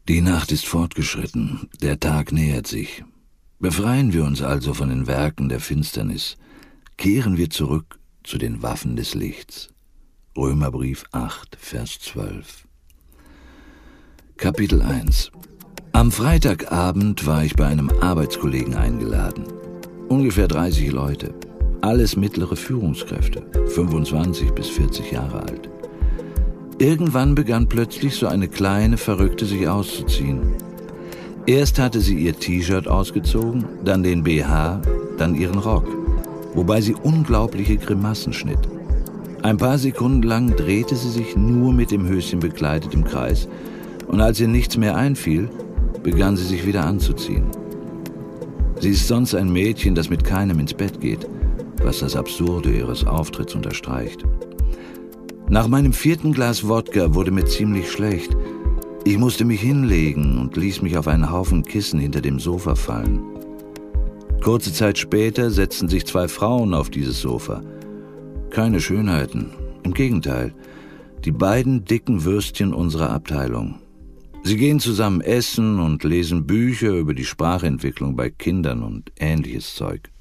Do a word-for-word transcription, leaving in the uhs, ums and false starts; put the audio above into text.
Die Nacht ist fortgeschritten, der Tag nähert sich. Befreien wir uns also von den Werken der Finsternis, kehren wir zurück zu den Waffen des Lichts. Römerbrief acht, Vers zwölf. Kapitel eins. Am Freitagabend war ich bei einem Arbeitskollegen eingeladen. Ungefähr dreißig Leute, alles mittlere Führungskräfte, fünfundzwanzig bis vierzig Jahre alt. Irgendwann begann plötzlich so eine kleine Verrückte sich auszuziehen. Erst hatte sie ihr T-Shirt ausgezogen, dann den B H, dann ihren Rock, wobei sie unglaubliche Grimassen schnitt. Ein paar Sekunden lang drehte sie sich nur mit dem Höschen bekleidet im Kreis, und als ihr nichts mehr einfiel, begann sie sich wieder anzuziehen. Sie ist sonst ein Mädchen, das mit keinem ins Bett geht, was das Absurde ihres Auftritts unterstreicht. Nach meinem vierten Glas Wodka wurde mir ziemlich schlecht. Ich musste mich hinlegen und ließ mich auf einen Haufen Kissen hinter dem Sofa fallen. Kurze Zeit später setzten sich zwei Frauen auf dieses Sofa. Keine Schönheiten, im Gegenteil, die beiden dicken Würstchen unserer Abteilung. Sie gehen zusammen essen und lesen Bücher über die Sprachentwicklung bei Kindern und ähnliches Zeug.